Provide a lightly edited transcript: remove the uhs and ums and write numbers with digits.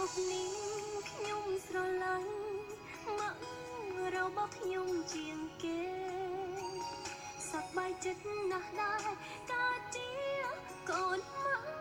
នេះខ្ញុំស្រឡាញ់ម៉ាក់របស់ខ្ញុំជាងគេសប្បាយចិត្តណាស់ដែរកើតជាកូនម៉ាក់